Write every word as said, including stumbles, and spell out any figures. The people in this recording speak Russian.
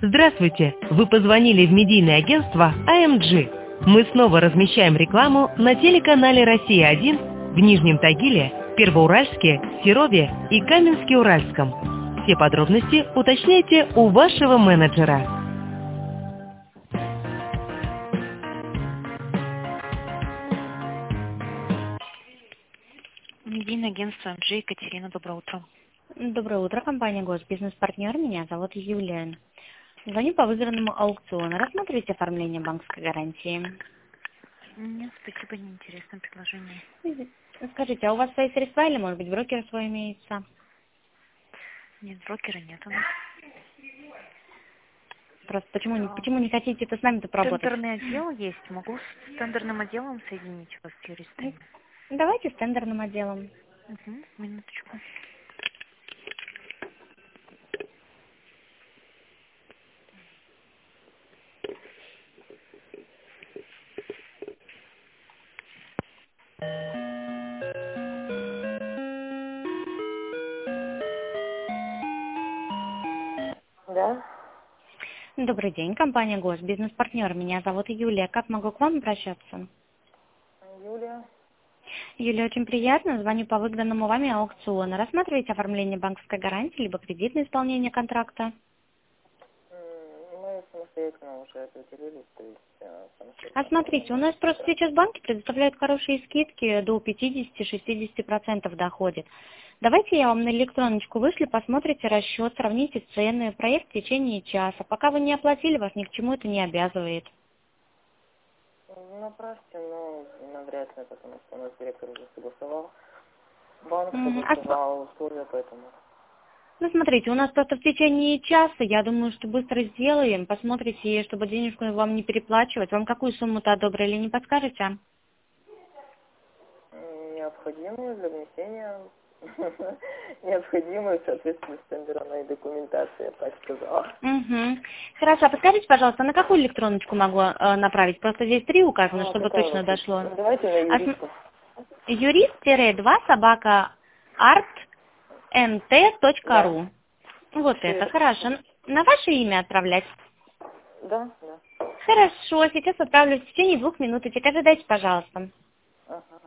Здравствуйте! Вы позвонили в медийное агентство А Эм Джи. Мы снова размещаем рекламу на телеканале Россия один в Нижнем Тагиле, Первоуральске, Серове и Каменске-Уральском. Все подробности уточняйте у вашего менеджера. Медийное агентство А Эм Джи, Екатерина, доброе утро. Доброе утро, компания «Госбизнес-партнер». Меня зовут Юлия. Звоню по выигранному аукциону. Рассматривайте оформление банковской гарантии. Нет, спасибо, неинтересное предложение. Скажите, а у вас свои средства или, может быть, брокер свой имеется? Нет, брокера нет у нас. Просто почему, не- почему не хотите это с нами-то поработать? Тендерный отдел есть. Могу с тендерным отделом соединить вас с юристами. Давайте с тендерным отделом. Угу, минуточку. Да, Добрый день, компания «Госбизнес-партнер». Меня зовут Юлия. Как могу к вам обращаться? Юлия. Юлия, очень приятно. Звоню по выигранному вами аукциону. Рассматривайте оформление банковской гарантии, либо кредитное исполнение контракта. М, Мы самостоятельно уже определились, то есть э, самостоятельно. А смотрите, у нас просто сейчас банки предоставляют хорошие скидки, до пятидесяти-шестидесяти процентов доходит. Давайте я вам на электроночку вышлю, посмотрите расчет, сравните цены, проект в течение часа. Пока вы не оплатили, вас ни к чему это не обязывает. Ну, направьте, но навряд ли, потому что у нас директор уже согласовал. Банк М, а см- согласовал условия, поэтому. Ну, смотрите, у нас просто в течение часа, я думаю, что быстро сделаем. Посмотрите, чтобы денежку вам не переплачивать. Вам какую сумму-то одобрили, не подскажете? М, Необходимую для внесения, необходимую, соответственно, с тендерной документацией, я так сказала. Угу. Хорошо, а подскажите, пожалуйста, на какую электроночку могу э, направить? Просто здесь три указано, А, чтобы какая у точно вас есть? дошло. Ну, давайте на А см- юриста. юрист-два собака арт эн тэ точка Да, ру. Вот все это, верно. хорошо. На ваше имя отправлять? Да, да. Хорошо, сейчас отправлю в течение двух минуточек. Ожидайте, пожалуйста. Ага.